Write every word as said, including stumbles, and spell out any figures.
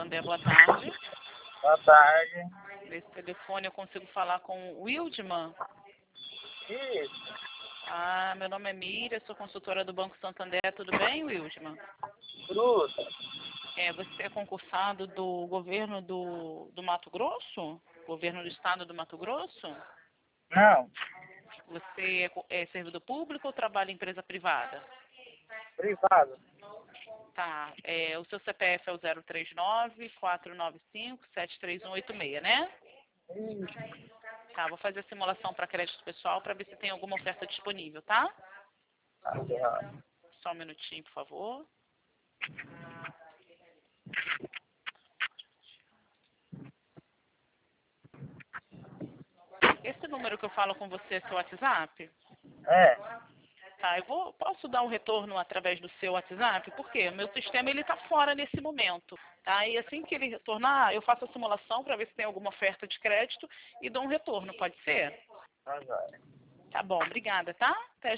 Santander, boa tarde. Boa tarde. Nesse telefone eu consigo falar com o Wildman? Isso. Ah, meu nome é Miriam, sou consultora do Banco Santander, tudo bem, Wildman? Fruta. É, você é concursado do governo do, do Mato Grosso? Governo do estado do Mato Grosso? Não. Você é, co- é servidor público ou trabalha em empresa privada? Privado. Tá, é, o seu C P F é o zero três nove, quatro nove cinco, sete três um oito seis, né? Isso. Tá, vou fazer a simulação para crédito pessoal para ver se tem alguma oferta disponível, tá? Tá certo. Só um minutinho, por favor. Esse número que eu falo com você é seu WhatsApp? É. Tá, eu vou, posso dar um retorno através do seu WhatsApp? Por quê? Meu sistema ele está fora nesse momento, tá? E assim que ele retornar, eu faço a simulação para ver se tem alguma oferta de crédito e dou um retorno, pode ser? Tá jóia. Tá bom, obrigada, tá? Até